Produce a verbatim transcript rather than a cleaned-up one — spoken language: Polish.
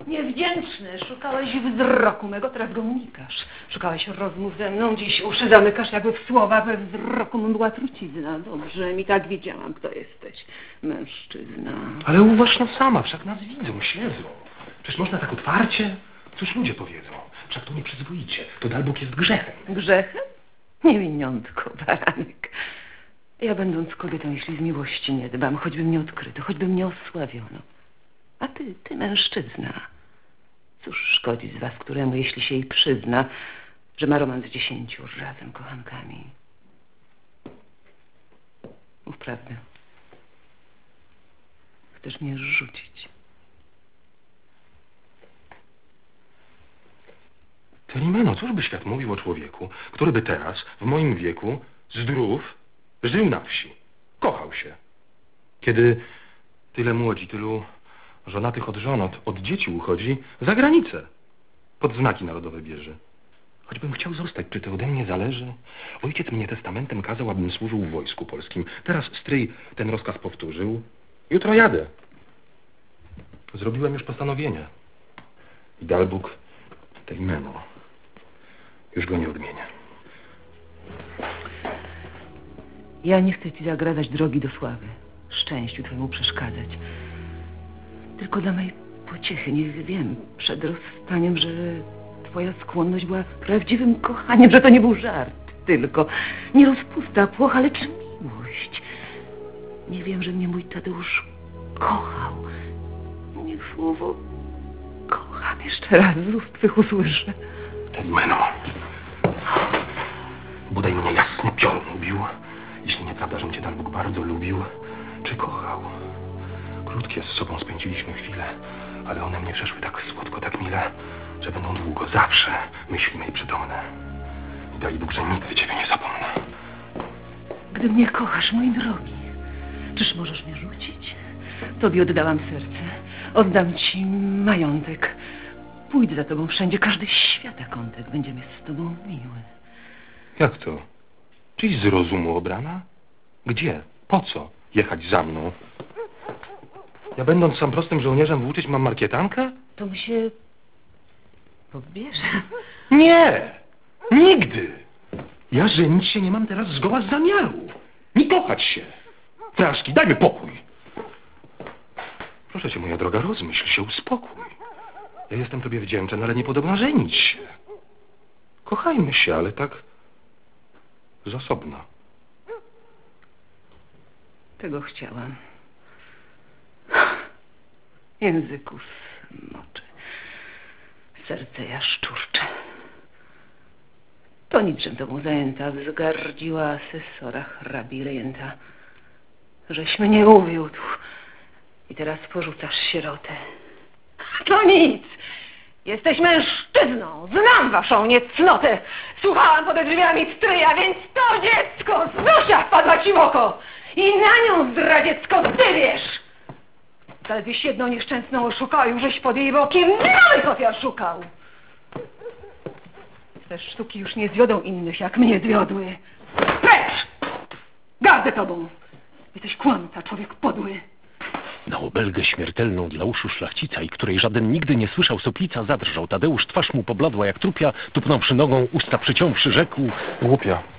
Niewdzięczny, szukałeś wzroku mego, teraz go unikasz. Szukałeś rozmów ze mną, dziś uszy zamykasz jakby w słowa, we wzroku mym była trucizna. Dobrze, mi tak wiedziałam, kto jesteś. Mężczyzna. Ale uważ no sama, wszak nas widzą, śledzą. Przecież można tak otwarcie? Cóż ludzie powiedzą? Wszak to nie przyzwoicie, to dalbóg jest grzechem. Grzechem? Niewiniątko, baranek. Ja będąc kobietą, jeśli z miłości nie dbam, choćby mnie odkryto, choćby mnie osławiono. A ty, ty mężczyzna. Cóż szkodzi z was, któremu, jeśli się jej przyzna, że ma romans z dziesięciu razem kochankami? Mów prawdę. Chcesz mnie rzucić. Telimeno, cóż by świat mówił o człowieku, który by teraz, w moim wieku, zdrów, żył na wsi, kochał się. Kiedy tyle młodzi, tylu żonatych od żon, od, od dzieci uchodzi za granicę, pod znaki narodowe bierze. Choćbym chciał zostać, czy to ode mnie zależy? Ojciec mnie testamentem kazał, abym służył w wojsku polskim. Teraz stryj ten rozkaz powtórzył. Jutro jadę. Zrobiłem już postanowienie. I dalbóg Telimeno już go nie odmienię. Ja nie chcę ci zagradzać drogi do sławy, szczęściu twojemu przeszkadzać. Tylko dla mojej pociechy niech wiem przed rozstaniem, że twoja skłonność była prawdziwym kochaniem, że to nie był żart tylko. Nie rozpusta, płocha, lecz miłość. Nie wiem, że mnie mój Tadeusz kochał. Niech słowo kocham jeszcze raz z ust twych usłyszę. Telimeno, bodaj mnie jasny piorun ubił, jeśli nieprawda, że cię dalbóg bardzo lubił, czy kochał. Krótkie z sobą spędziliśmy chwile, ale one mnie przeszły tak słodko, tak mile, że będą długo, zawsze myśli mej przytomne. I daj Bóg, że nigdy ciebie nie zapomnę. Gdy mnie kochasz, mój drogi, czyż możesz mnie rzucić? Tobie oddałam serce, oddam ci majątek. Pójdę za tobą wszędzie, każdy świata kątek będzie mi z tobą miły. Jak to? Czyś z rozumu obrana? Gdzie? Po co jechać za mną? Ja będąc sam prostym żołnierzem włóczyć mam markietankę? To mi się pobierze. Nie! Nigdy! Ja żenić się nie mam teraz zgoła z zamiaru. Nie kochać się. Fraszki, daj mi pokój. Proszę cię, moja droga, rozmyśl się, uspokój. Ja jestem tobie wdzięczny, ale nie podobna żenić się. Kochajmy się, ale tak z osobna. Tego chciałam. Języku smoczy. Serce jaszczurcze. To niczym tobą zajęta wzgardziła asesora hrabi rejenta, żeś mnie uwiódł i teraz porzucasz sierotę. To nic! Jesteś mężczyzną! Znam waszą niecnotę! Słuchałam pod drzwiami stryja, więc to dziecko Zosia wpadła ci w oko! I na nią, zdradziecko, ty wiesz! Zaledwieś jedną nieszczęsną oszukał, żeś pod jej bokiem nowych ofiar szukał! Te sztuki już nie zwiodą innych, jak mnie zwiodły. Precz! Gardzę tobą! Jesteś kłamca, człowiek podły. Na obelgę śmiertelną dla uszu szlachcica i której żaden nigdy nie słyszał soplica, zadrżał Tadeusz, twarz mu pobladła jak trupia, tupnąwszy nogą, usta przyciąwszy, rzekł: Głupia.